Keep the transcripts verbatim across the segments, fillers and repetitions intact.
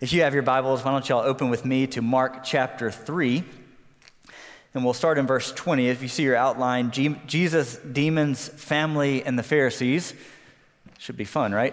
If you have your Bibles, why don't y'all open with me to Mark chapter three, and we'll start in verse twenty. If you see your outline, G- Jesus, demons, family, and the Pharisees. Should be fun, right?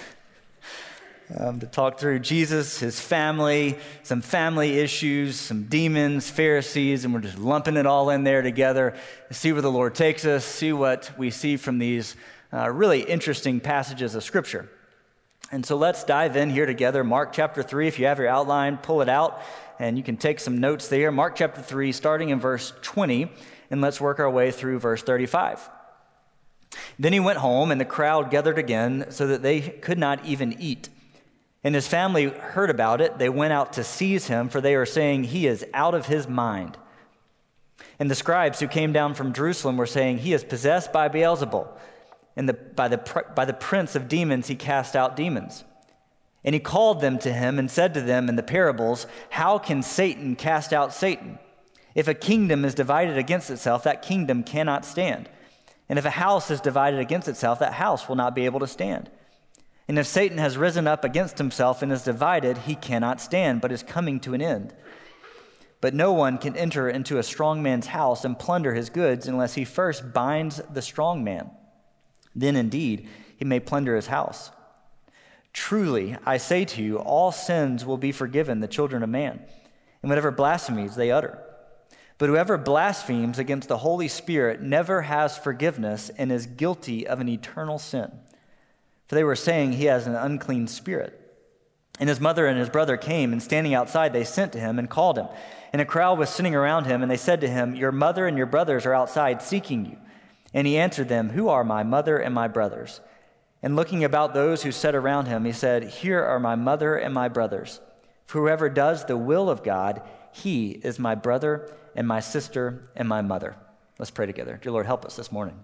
Um, to talk through Jesus, his family, some family issues, some demons, Pharisees, and we're just lumping it all in there together to see where the Lord takes us, see what we see from these uh, really interesting passages of Scripture. And so let's dive in here together. Mark chapter three, if you have your outline, pull it out, and you can take some notes there. Mark chapter three, starting in verse twenty, and let's work our way through verse thirty-five. Then he went home, and the crowd gathered again, so that they could not even eat. And his family heard about it. They went out to seize him, for they were saying, "He is out of his mind." And the scribes who came down from Jerusalem were saying, "He is possessed by Beelzebul. And the, by, the, by the prince of demons he cast out demons." And he called them to him and said to them in the parables, "How can Satan cast out Satan? If a kingdom is divided against itself, that kingdom cannot stand. And if a house is divided against itself, that house will not be able to stand. And if Satan has risen up against himself and is divided, he cannot stand, but is coming to an end. But no one can enter into a strong man's house and plunder his goods unless he first binds the strong man. Then indeed he may plunder his house. Truly, I say to you, all sins will be forgiven the children of man, and whatever blasphemies they utter. But whoever blasphemes against the Holy Spirit never has forgiveness and is guilty of an eternal sin." For they were saying he has an unclean spirit. And his mother and his brother came, and standing outside they sent to him and called him. And a crowd was sitting around him, and they said to him, "Your mother and your brothers are outside seeking you." And he answered them, "Who are my mother and my brothers?" And looking about those who sat around him, he said, "Here are my mother and my brothers. For whoever does the will of God, he is my brother and my sister and my mother." Let's pray together. Dear Lord, help us this morning.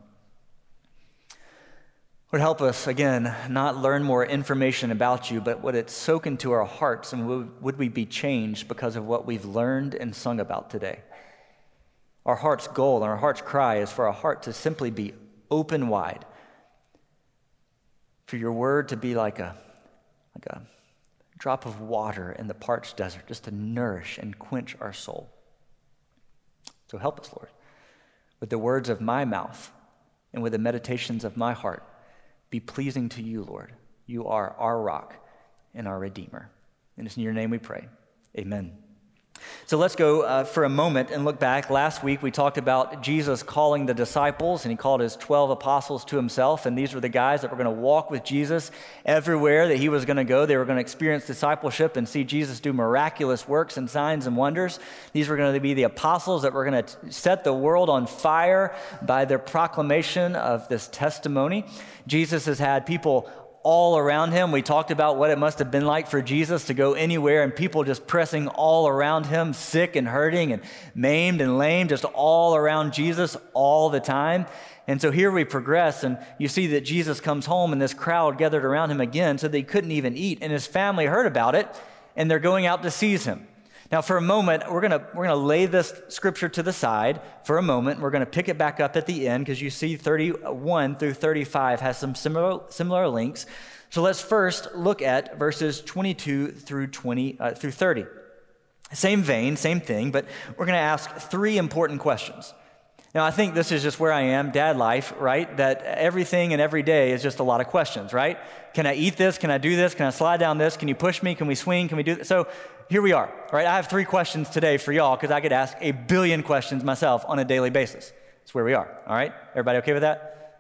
Lord, help us, again, not learn more information about you, but would it soak into our hearts, and would, would we be changed because of what we've learned and sung about today? Our heart's goal and our heart's cry is for our heart to simply be open wide, for your word to be like a, like a drop of water in the parched desert, just to nourish and quench our soul. So help us, Lord, with the words of my mouth and with the meditations of my heart, be pleasing to you, Lord. You are our rock and our Redeemer. And it's in your name we pray. Amen. So let's go uh, for a moment and look back. Last week we talked about Jesus calling the disciples, and he called his twelve apostles to himself, and these were the guys that were going to walk with Jesus everywhere that he was going to go. They were going to experience discipleship and see Jesus do miraculous works and signs and wonders. These were going to be the apostles that were going to set the world on fire by their proclamation of this testimony. Jesus has had people all around him. We talked about what it must have been like for Jesus to go anywhere and people just pressing all around him, sick and hurting and maimed and lame, just all around Jesus all the time. And so here we progress, and you see that Jesus comes home and this crowd gathered around him again, so they couldn't even eat. And his family heard about it, and they're going out to seize him. Now, for a moment, we're gonna we're gonna lay this scripture to the side for a moment. We're gonna pick it back up at the end because you see thirty-one through thirty-five has some similar similar links. So let's first look at verses twenty-two through twenty uh, through thirty. Same vein, same thing, but we're gonna ask three important questions. Now, I think this is just where I am, dad life, right? That everything and every day is just a lot of questions, right? Can I eat this? Can I do this? Can I slide down this? Can you push me? Can we swing? Can we do this? So here we are, right? I have three questions today for y'all because I could ask a billion questions myself on a daily basis. That's where we are, all right? Everybody okay with that?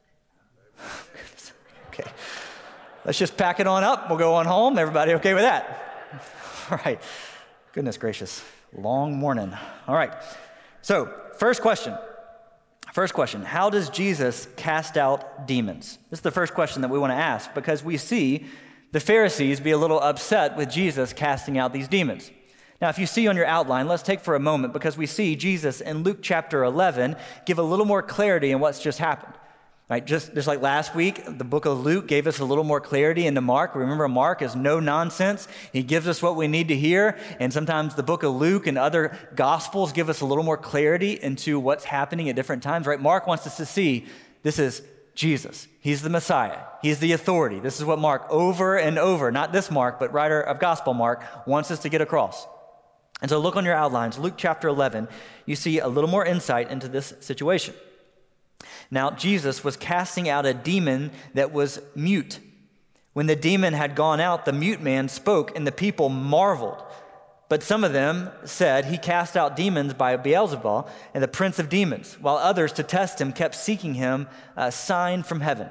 Okay. Let's just pack it on up. We'll go on home. Everybody okay with that? All right. Goodness gracious. Long morning. All right. So, first question. First question. How does Jesus cast out demons? This is the first question that we want to ask because we see the Pharisees be a little upset with Jesus casting out these demons. Now, if you see on your outline, let's take for a moment because we see Jesus in Luke chapter eleven give a little more clarity in what's just happened. Right? Just, just like last week, the book of Luke gave us a little more clarity into Mark. Remember, Mark is no nonsense. He gives us what we need to hear. And sometimes the book of Luke and other gospels give us a little more clarity into what's happening at different times. Right? Mark wants us to see this is Jesus. He's the Messiah. He's the authority. This is what Mark over and over, not this Mark, but writer of Gospel Mark, wants us to get across. And so look on your outlines, Luke chapter eleven, you see a little more insight into this situation. Now, Jesus was casting out a demon that was mute. When the demon had gone out, the mute man spoke, and the people marveled. But some of them said he cast out demons by Beelzebul and the prince of demons, while others, to test him, kept seeking him a sign from heaven.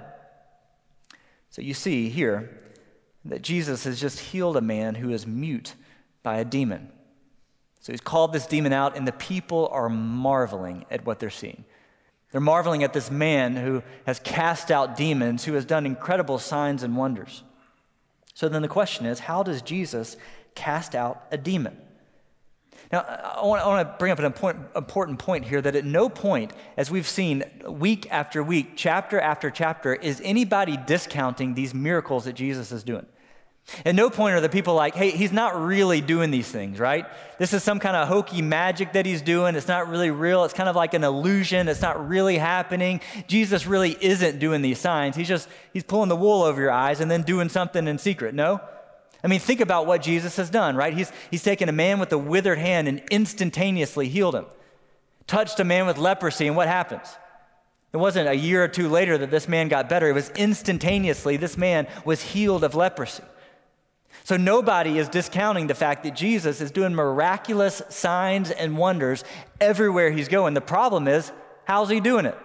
So you see here that Jesus has just healed a man who is mute by a demon. So he's called this demon out, and the people are marveling at what they're seeing. They're marveling at this man who has cast out demons, who has done incredible signs and wonders. So then the question is, how does Jesus cast out a demon? Now, I want, I want to bring up an important, important point here, that at no point, as we've seen week after week, chapter after chapter, is anybody discounting these miracles that Jesus is doing. At no point are the people like, hey, he's not really doing these things, right? This is some kind of hokey magic that he's doing. It's not really real. It's kind of like an illusion. It's not really happening. Jesus really isn't doing these signs. He's just, he's pulling the wool over your eyes and then doing something in secret. No? I mean, think about what Jesus has done, right? He's, he's taken a man with a withered hand and instantaneously healed him. Touched a man with leprosy, and what happens? It wasn't a year or two later that this man got better. It was instantaneously this man was healed of leprosy. So nobody is discounting the fact that Jesus is doing miraculous signs and wonders everywhere he's going. The problem is, how's he doing it?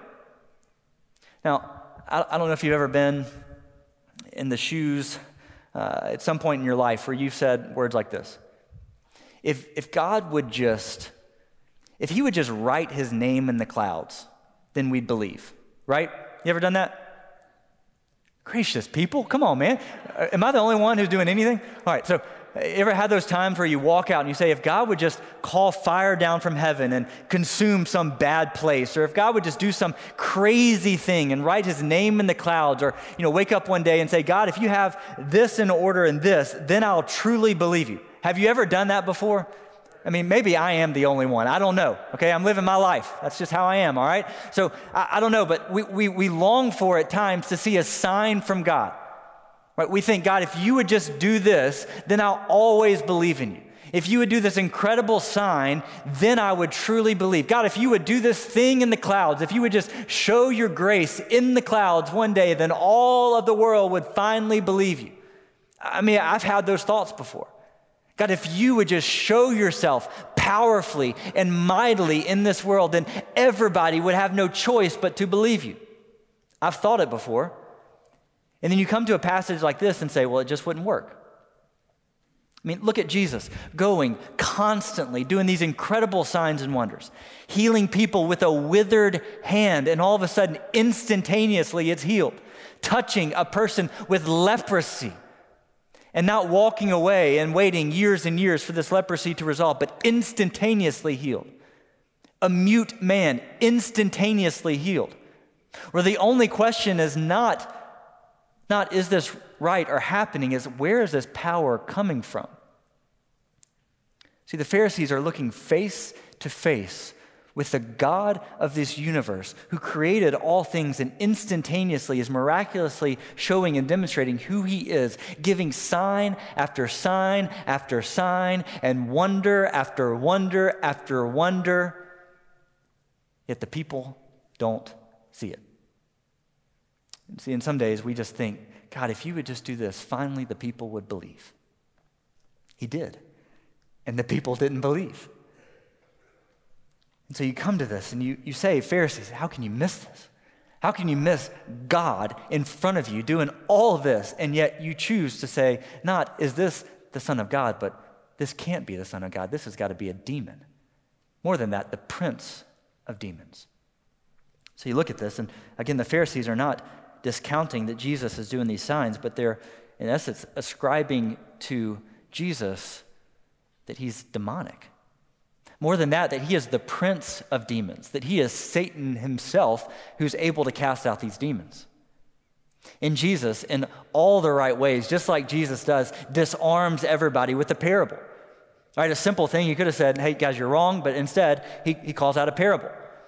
Now, I, I don't know if you've ever been in the shoes uh, at some point in your life where you've said words like this. If, if God would just, if he would just write his name in the clouds, then we'd believe, right? You ever done that? Gracious people, come on, man. Am I the only one who's doing anything? All right, so you ever had those times where you walk out and you say, if God would just call fire down from heaven and consume some bad place, or if God would just do some crazy thing and write his name in the clouds, or, you know, wake up one day and say, God, if you have this in order and this, then I'll truly believe you. Have you ever done that before? I mean, maybe I am the only one. I don't know, okay? I'm living my life. That's just how I am, all right? So I, I don't know, but we, we, we long for at times to see a sign from God, right? We think, God, if you would just do this, then I'll always believe in you. If you would do this incredible sign, then I would truly believe. God, if you would do this thing in the clouds, if you would just show your grace in the clouds one day, then all of the world would finally believe you. I mean, I've had those thoughts before. God, if you would just show yourself powerfully and mightily in this world, then everybody would have no choice but to believe you. I've thought it before. And then you come to a passage like this and say, well, it just wouldn't work. I mean, look at Jesus going constantly, doing these incredible signs and wonders, healing people with a withered hand, and all of a sudden, instantaneously, it's healed. Touching a person with leprosy, and not walking away and waiting years and years for this leprosy to resolve, but instantaneously healed. A mute man, instantaneously healed. Where the only question is not, not is this right or happening, is where is this power coming from? See, the Pharisees are looking face to face with the God of this universe who created all things and instantaneously is miraculously showing and demonstrating who he is, giving sign after sign after sign and wonder after wonder after wonder. Yet the people don't see it. See, in some days we just think, God, if you would just do this, finally the people would believe. He did. And the people didn't believe. And so you come to this and you, you say, Pharisees, how can you miss this? How can you miss God in front of you doing all this, and yet you choose to say, not, is this the Son of God, but this can't be the Son of God. This has got to be a demon. More than that, the prince of demons. So you look at this, and again, the Pharisees are not discounting that Jesus is doing these signs, but they're, in essence, ascribing to Jesus that he's demonic. More than that, that he is the prince of demons, that he is Satan himself who's able to cast out these demons. And Jesus, in all the right ways, just like Jesus does, disarms everybody with a parable. Right, a simple thing, he could have said, hey, guys, you're wrong, but instead, he, he calls out a parable.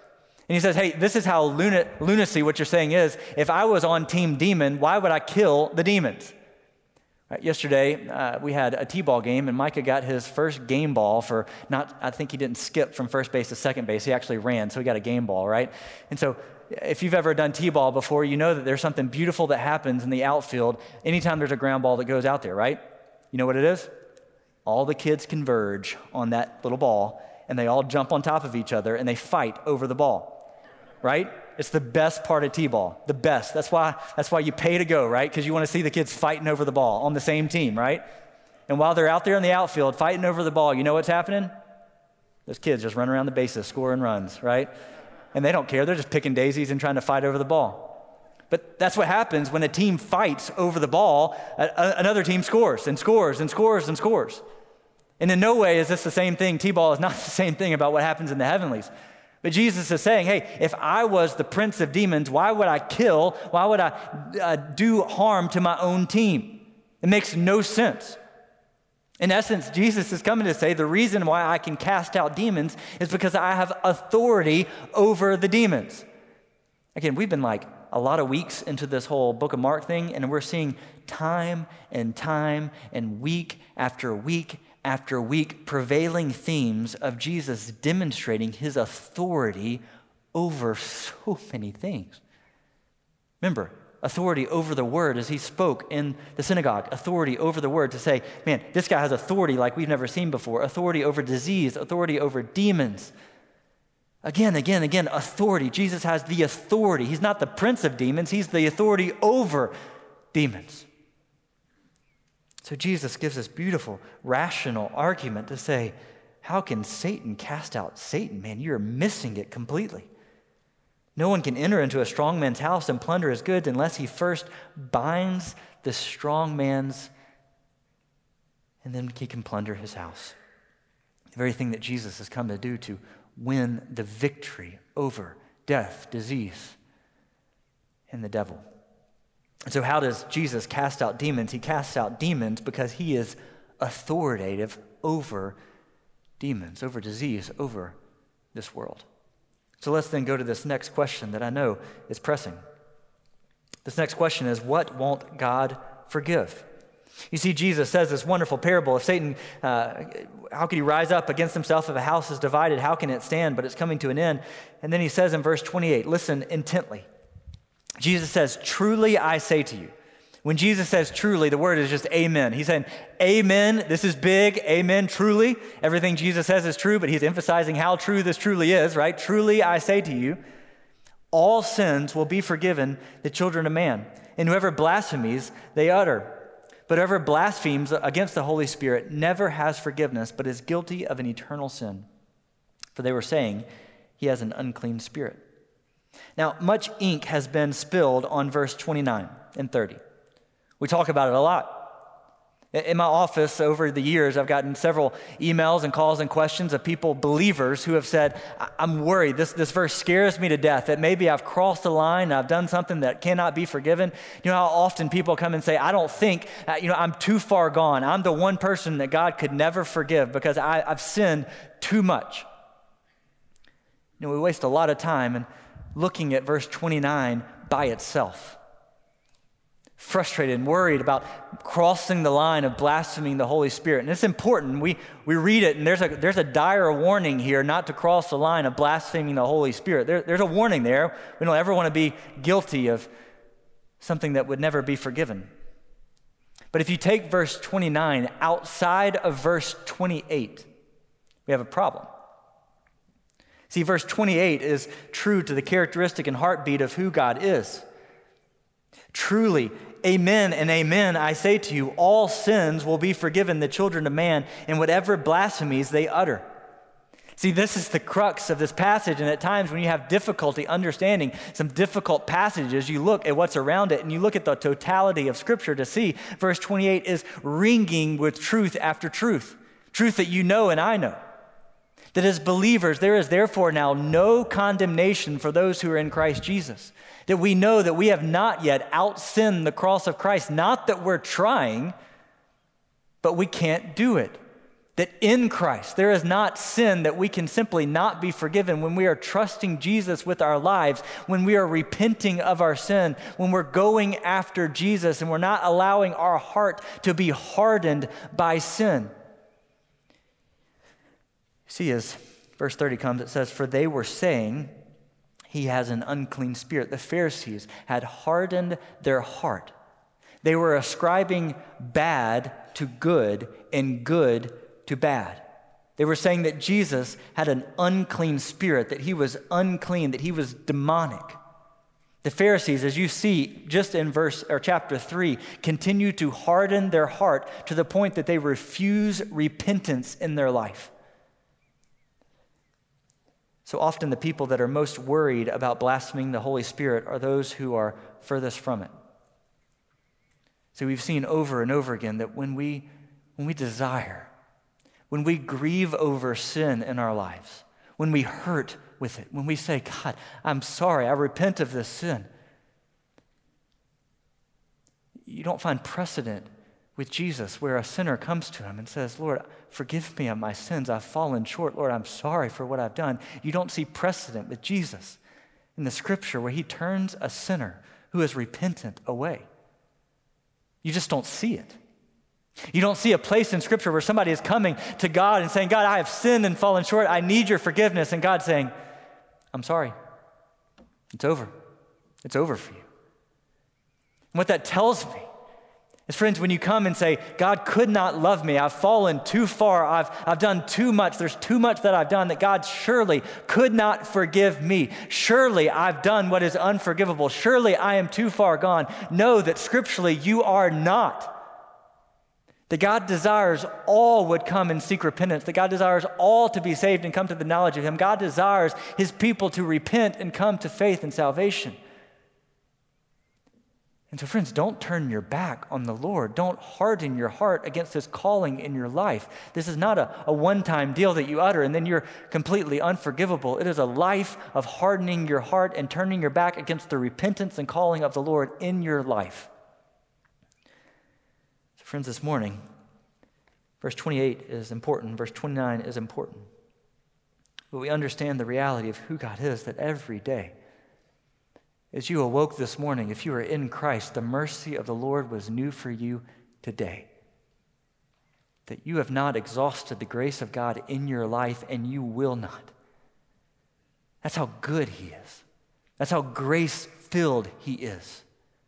And he says, hey, this is how luna- lunacy, what you're saying is, if I was on team demon, why would I kill the demons? Right, yesterday, uh, we had a t-ball game, and Micah got his first game ball for not, I think he didn't skip from first base to second base. He actually ran, so he got a game ball, right? And so if you've ever done t-ball before, you know that there's something beautiful that happens in the outfield anytime there's a ground ball that goes out there, right? You know what it is? All the kids converge on that little ball, and they all jump on top of each other, and they fight over the ball. Right? It's the best part of t-ball, the best. That's why, that's why you pay to go, right? Because you want to see the kids fighting over the ball on the same team, right? And while they're out there in the outfield fighting over the ball, you know what's happening? Those kids just run around the bases, scoring runs, right? And they don't care. They're just picking daisies and trying to fight over the ball. But that's what happens when a team fights over the ball. A- a- another team scores and scores and scores and scores. And in no way is this the same thing. T-ball is not the same thing about what happens in the heavenlies. But Jesus is saying, hey, if I was the prince of demons, why would I kill? Why would I uh, do harm to my own team? It makes no sense. In essence, Jesus is coming to say the reason why I can cast out demons is because I have authority over the demons. Again, we've been like a lot of weeks into this whole book of Mark thing, and we're seeing time and time and week after week after week, prevailing themes of Jesus demonstrating his authority over so many things. Remember, authority over the word as he spoke in the synagogue, authority over the word to say, man, this guy has authority like we've never seen before, authority over disease, authority over demons. Again, again, again, authority. Jesus has the authority. He's not the prince of demons, he's the authority over demons. So Jesus gives this beautiful, rational argument to say, how can Satan cast out Satan? Man, you're missing it completely. No one can enter into a strong man's house and plunder his goods unless he first binds the strong man's, and then he can plunder his house. The very thing that Jesus has come to do to win the victory over death, disease, and the devil. And so how does Jesus cast out demons? He casts out demons because he is authoritative over demons, over disease, over this world. So let's then go to this next question that I know is pressing. This next question is, what won't God forgive? You see, Jesus says this wonderful parable. If Satan, uh, how could he rise up against himself if a house is divided? How can it stand? But it's coming to an end. And then he says in verse twenty-eight, listen intently. Jesus says, truly I say to you. When Jesus says truly, the word is just amen. He's saying, amen, this is big, amen, truly. Everything Jesus says is true, but he's emphasizing how true this truly is, right? Truly I say to you, all sins will be forgiven the children of man, and whoever blasphemies, they utter. But whoever blasphemes against the Holy Spirit never has forgiveness, but is guilty of an eternal sin. For they were saying, he has an unclean spirit. Now, much ink has been spilled on verse twenty-nine and thirty. We talk about it a lot. In my office over the years, I've gotten several emails and calls and questions of people, believers, who have said, I'm worried. This, this verse scares me to death, that maybe I've crossed the line, and I've done something that cannot be forgiven. You know how often people come and say, I don't think, uh, you know, I'm too far gone. I'm the one person that God could never forgive because I, I've sinned too much. You know, we waste a lot of time in looking at verse twenty-nine by itself. Frustrated and worried about crossing the line of blaspheming the Holy Spirit. And it's important. We we read it, and there's a there's a dire warning here not to cross the line of blaspheming the Holy Spirit. There, there's a warning there. We don't ever want to be guilty of something that would never be forgiven. But if you take verse twenty-nine outside of verse twenty-eight, we have a problem. See, verse twenty-eight is true to the characteristic and heartbeat of who God is. Truly, amen and amen, I say to you, all sins will be forgiven the children of man, and whatever blasphemies they utter. See, this is the crux of this passage, and at times when you have difficulty understanding some difficult passages, you look at what's around it, and you look at the totality of Scripture to see verse twenty-eight is ringing with truth after truth, truth that you know and I know. That as believers, there is therefore now no condemnation for those who are in Christ Jesus. That we know that we have not yet out-sinned the cross of Christ. Not that we're trying, but we can't do it. That in Christ, there is not sin that we can simply not be forgiven when we are trusting Jesus with our lives, when we are repenting of our sin, when we're going after Jesus and we're not allowing our heart to be hardened by sin. See, as verse thirty comes, it says, "For they were saying, he has an unclean spirit." The Pharisees had hardened their heart. They were ascribing bad to good and good to bad. They were saying that Jesus had an unclean spirit, that he was unclean, that he was demonic. The Pharisees, as you see just in verse or chapter three, continue to harden their heart to the point that they refuse repentance in their life. So often the people that are most worried about blaspheming the Holy Spirit are those who are furthest from it. So we've seen over and over again that when we when we desire, when we grieve over sin in our lives, when we hurt with it, when we say, "God, I'm sorry, I repent of this sin," you don't find precedent with Jesus where a sinner comes to him and says, "Lord, forgive me of my sins. I've fallen short. Lord, I'm sorry for what I've done." You don't see precedent with Jesus in the scripture where he turns a sinner who is repentant away. You just don't see it. You don't see a place in Scripture where somebody is coming to God and saying, "God, I have sinned and fallen short. I need your forgiveness." And God saying, "I'm sorry. It's over. It's over for you." And what that tells me is, friends, when you come and say, "God could not love me. I've fallen too far. I've, I've done too much. There's too much that I've done that God surely could not forgive me. Surely I've done what is unforgivable. Surely I am too far gone." Know that scripturally you are not. That God desires all would come and seek repentance. That God desires all to be saved and come to the knowledge of him. God desires his people to repent and come to faith and salvation. And so, friends, don't turn your back on the Lord. Don't harden your heart against his calling in your life. This is not a, a one-time deal that you utter and then you're completely unforgivable. It is a life of hardening your heart and turning your back against the repentance and calling of the Lord in your life. Friends, this morning, verse twenty-eight is important, verse twenty-nine is important. But we understand the reality of who God is, that every day, as you awoke this morning, if you are in Christ, the mercy of the Lord was new for you today. That you have not exhausted the grace of God in your life, and you will not. That's how good he is. That's how grace-filled he is.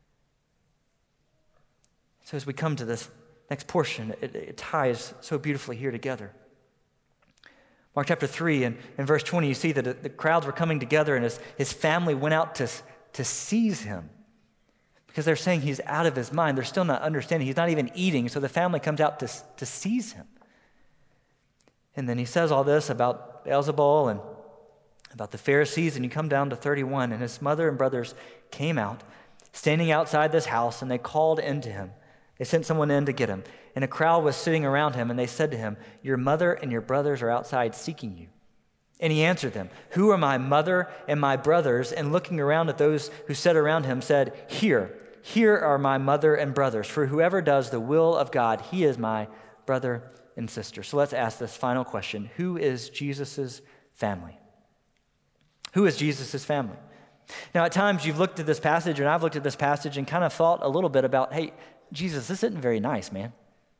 So as we come to this next portion, it, it ties so beautifully here together. Mark chapter three and, and verse twenty, you see that the crowds were coming together and his, his family went out to, to seize him because they're saying he's out of his mind. They're still not understanding. He's not even eating, so the family comes out to, to seize him. And then he says all this about Beelzebul and about the Pharisees, and you come down to thirty-one, and his mother and brothers came out, standing outside this house, and they called into him. They sent someone in to get him, and a crowd was sitting around him, and they said to him, "Your mother and your brothers are outside seeking you." And he answered them, "Who are my mother and my brothers?" And looking around at those who sat around him, said, "Here, here are my mother and brothers. For whoever does the will of God, he is my brother and sister." So let's ask this final question. Who is Jesus' family? Who is Jesus' family? Now, at times you've looked at this passage, and I've looked at this passage and kind of thought a little bit about, hey, Jesus, this isn't very nice, man.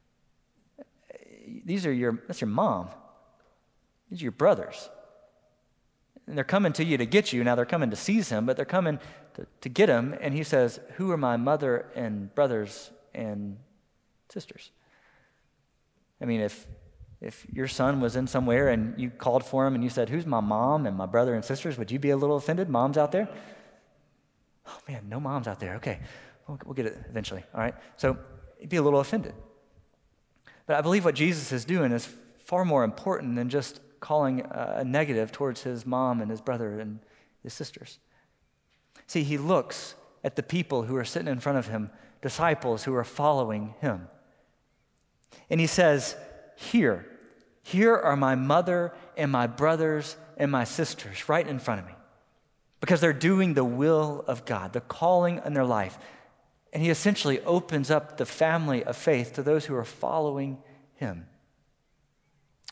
These are your, that's your mom. These are your brothers. And they're coming to you to get you. Now they're coming to seize him, but they're coming to, to get him. And he says, "Who are my mother and brothers and sisters?" I mean, if if your son was in somewhere and you called for him and you said, "Who's my mom and my brother and sisters?" would you be a little offended? Moms out there? Oh man, no moms out there. Okay. We'll get it eventually, all right? So you'd be a little offended. But I believe what Jesus is doing is far more important than just calling a negative towards his mom and his brother and his sisters. See, he looks at the people who are sitting in front of him, disciples who are following him. And he says, "Here, here are my mother and my brothers and my sisters right in front of me." Because they're doing the will of God, the calling in their life. And he essentially opens up the family of faith to those who are following him.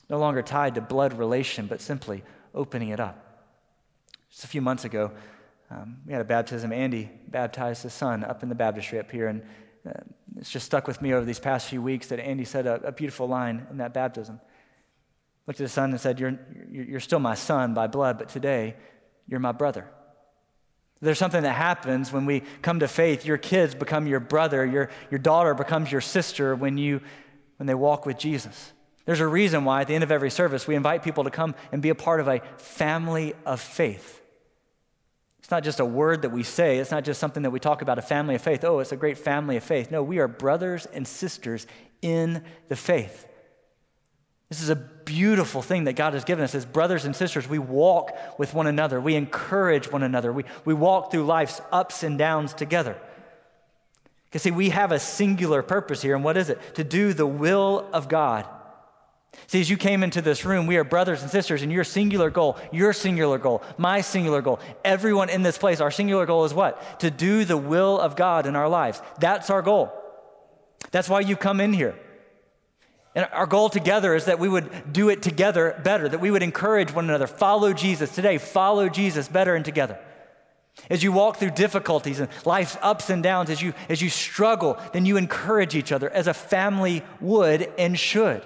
no longer tied to blood relation, but simply opening it up. Just a few months ago, um, we had a baptism. Andy baptized his son up in the baptistry up here, and uh, it's just stuck with me over these past few weeks that Andy said a, a beautiful line in that baptism. Looked at his son and said, you're, you're still my son by blood, but today you're my brother. There's something that happens when we come to faith. Your kids become your brother. Your, your daughter becomes your sister when you when they walk with Jesus. There's a reason why at the end of every service we invite people to come and be a part of a family of faith. It's not just a word that we say. It's not just something that we talk about, a family of faith. Oh, it's a great family of faith. No, we are brothers and sisters in the faith. This is a beautiful thing that God has given us as brothers and sisters. We walk with one another. We encourage one another. We, we walk through life's ups and downs together. Because see, we have a singular purpose here, and what is it? To do the will of God. See, as you came into this room, we are brothers and sisters, and your singular goal, your singular goal, my singular goal, everyone in this place, our singular goal is what? To do the will of God in our lives. That's our goal. That's why you come in here. And our goal together is that we would do it together better, that we would encourage one another. Follow Jesus today. Follow Jesus better and together. As you walk through difficulties and life's ups and downs, as you, as you struggle, then you encourage each other as a family would and should.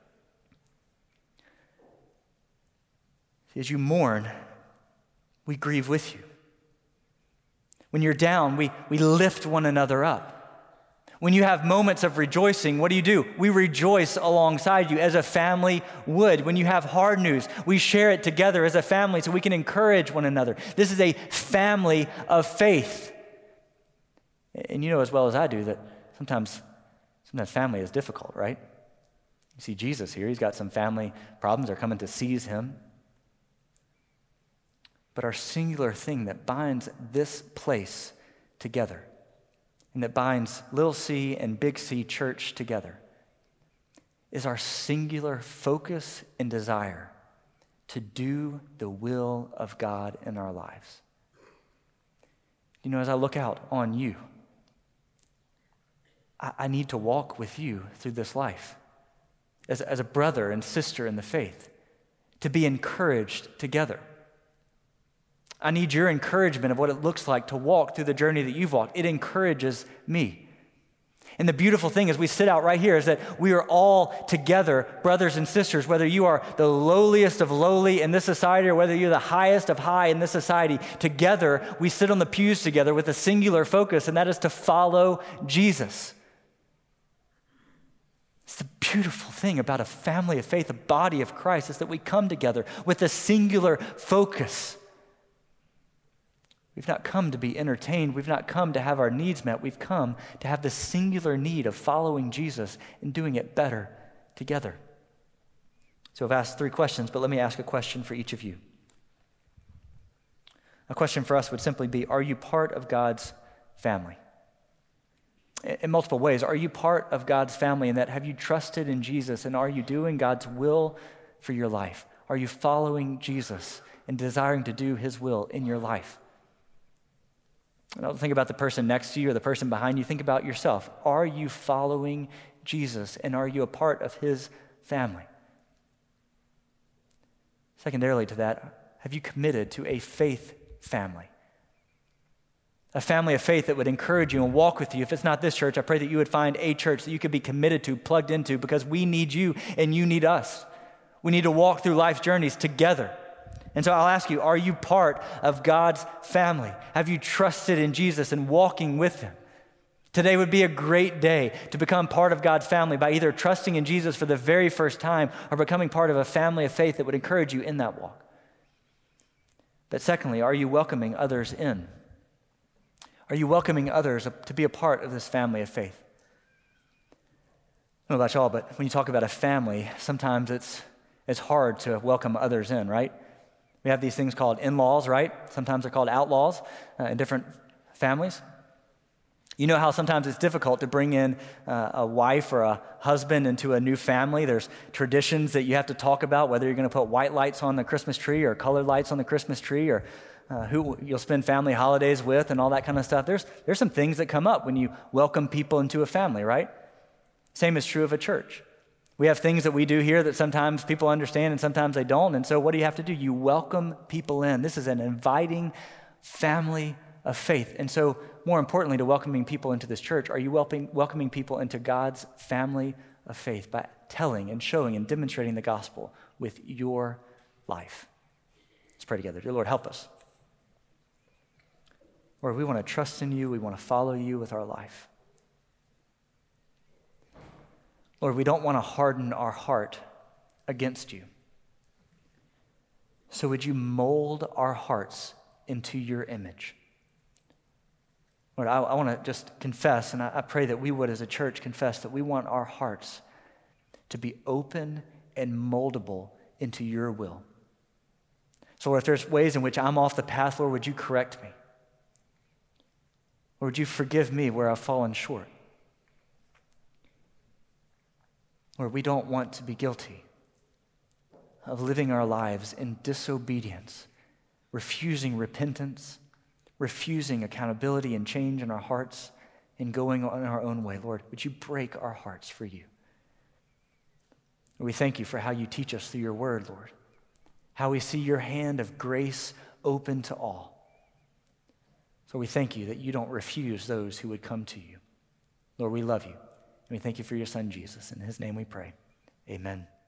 As you mourn, we grieve with you. When you're down, we, we lift one another up. When you have moments of rejoicing, what do you do? We rejoice alongside you as a family would. When you have hard news, we share it together as a family so we can encourage one another. This is a family of faith. And you know as well as I do that sometimes, sometimes family is difficult, right? You see Jesus here. He's got some family problems. They're coming to seize him. But our singular thing that binds this place together and that binds Little C and Big C Church together is our singular focus and desire to do the will of God in our lives. You know, as I look out on you, I, I need to walk with you through this life as, as a brother and sister in the faith, to be encouraged together. I need your encouragement of what it looks like to walk through the journey that you've walked. It encourages me. And the beautiful thing as we sit out right here is that we are all together, brothers and sisters, whether you are the lowliest of lowly in this society or whether you're the highest of high in this society. Together, we sit on the pews together with a singular focus, and that is to follow Jesus. It's the beautiful thing about a family of faith, a body of Christ, is that we come together with a singular focus. We've not come to be entertained. We've not come to have our needs met. We've come to have the singular need of following Jesus and doing it better together. So I've asked three questions, but let me ask a question for each of you. A question for us would simply be, are you part of God's family? In multiple ways, are you part of God's family in that have you trusted in Jesus and are you doing God's will for your life? Are you following Jesus and desiring to do his will in your life? Don't think about the person next to you or the person behind you. Think about yourself. Are you following Jesus and are you a part of his family? Secondarily to that, have you committed to a faith family? A family of faith that would encourage you and walk with you. If it's not this church, I pray that you would find a church that you could be committed to, plugged into, because we need you and you need us. We need to walk through life's journeys together. And so I'll ask you, are you part of God's family? Have you trusted in Jesus and walking with him? Today would be a great day to become part of God's family by either trusting in Jesus for the very first time or becoming part of a family of faith that would encourage you in that walk. But secondly, are you welcoming others in? Are you welcoming others to be a part of this family of faith? I don't know about y'all, but when you talk about a family, sometimes it's it's hard to welcome others in, right? We have these things called in-laws, right? Sometimes they're called outlaws uh, in different families. You know how sometimes it's difficult to bring in uh, a wife or a husband into a new family. There's traditions that you have to talk about, whether you're going to put white lights on the Christmas tree or colored lights on the Christmas tree or uh, who you'll spend family holidays with and all that kind of stuff. There's, there's some things that come up when you welcome people into a family, right? Same is true of a church. We have things that we do here that sometimes people understand and sometimes they don't. And so what do you have to do? You welcome people in. This is an inviting family of faith. And so more importantly to welcoming people into this church, are you welcoming, welcoming people into God's family of faith by telling and showing and demonstrating the gospel with your life? Let's pray together. Dear Lord, help us. Lord, we want to trust in you. We want to follow you with our life. Lord, we don't want to harden our heart against you. So would you mold our hearts into your image? Lord, I, I want to just confess, and I, I pray that we would as a church confess that we want our hearts to be open and moldable into your will. So Lord, if there's ways in which I'm off the path, Lord, would you correct me? Or would you forgive me where I've fallen short? Lord, we don't want to be guilty of living our lives in disobedience, refusing repentance, refusing accountability and change in our hearts, and going on our own way. Lord, would you break our hearts for you? We thank you for how you teach us through your word, Lord, how we see your hand of grace open to all. So we thank you that you don't refuse those who would come to you. Lord, we love you. And we thank you for your son, Jesus. In his name we pray. Amen.